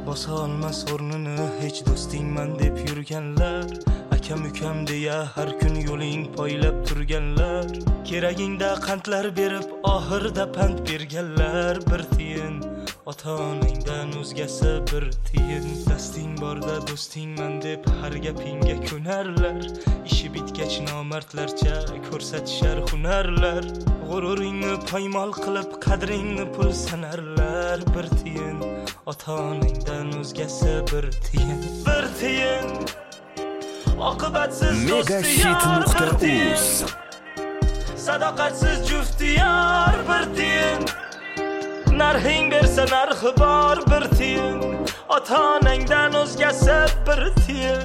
bosa olmas o'rnini hech do'stingman deb yurganlar, akam ukam deya har kun yo'ling poylab turganlar, keragingda qandlar berib oxirida pand berganlar. Bir tiyin ota-onangdan o'zgasi bir tiyin, dasting borda do'stingman deb har gapingga ko'narlar, ishi bitgach nomardlarcha ko'rsatishar hunarlar, g'ururingni poymol qilib qadringni pul sanarlar. Bir tiyin ota-onangdan o'zgasi bir tiyin, bir tiyin oqibatsiz Megahit.uz sadoqatsiz juftiyar. Bir tiyin narxing bersa narxi bor. Bir tiyin ota-onangdan o'zgasi bir tiyin.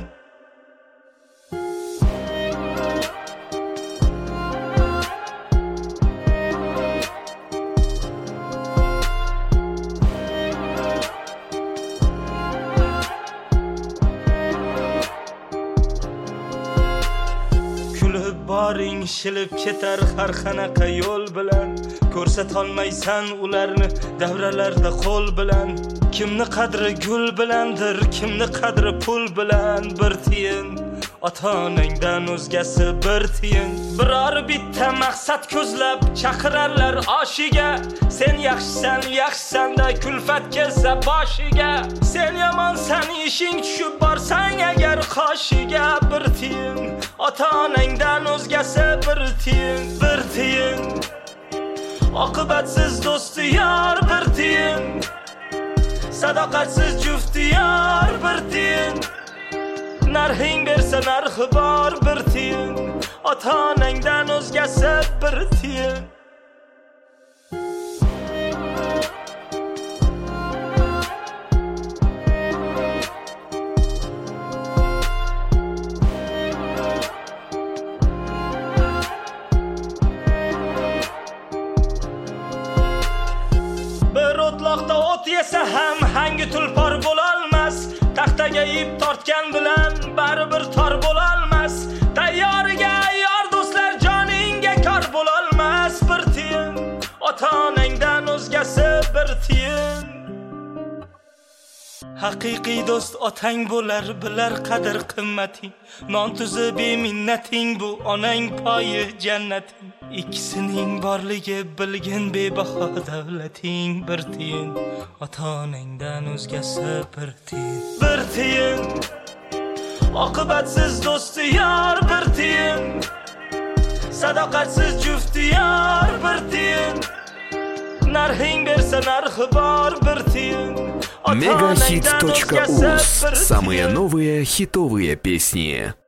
Boring shilib ketar har qanaqa yo'l bilan, ko'rsatolmaysan ularni davralarda qo'l bilan. Kimni qadri gul bilandir, kimni qadri pul bilan. Bir tiyin ota-onangdan o'zgasi bir tiyin. Biror bitta maqsad ko'zlab chaqirarlar oshiga, sen yaxshisan yaxshisan-da kulfat kelsa boshiga, sen yomonsan ishing tushib borsang agar qoshiga. Bir tiyin ota-onangdan o'zgasi bir tiyin, bir tiyin oqibatsiz do'sti yor. Bir tiyin sadoqatsiz jufti yor. Bir tiyin narxing bersa narxi bor. Bir tiyin ota-onangdan o'zgasi bir tiyin. O'tloqda o't yesa ham hangi tulpor bo'lolmas, taxtaga ip tortgan bilan baribir tor bo'lolmas, tayyoriga yor do'stlar joningga kor bo'lolmas. Bir tiyin ota-onangdan o'zgasi bir tiyin. Haqiqiy do'st otang bo'lar, bilar qadr qimmating, non tuzi beminnating, bu onang poyi jannating. Ikkisining borligi bilgin bebaho davlating. Bir tiyin ota-onangdan o'zgasi bir tiyin, bir tiyin oqibatsiz do'sti yor. Bir tiyin sadoqatsiz jufti yor. Bir tiyin narxing bersa narxi bor. Bir tiyin Megahit.uz. Самые новые хитовые песни.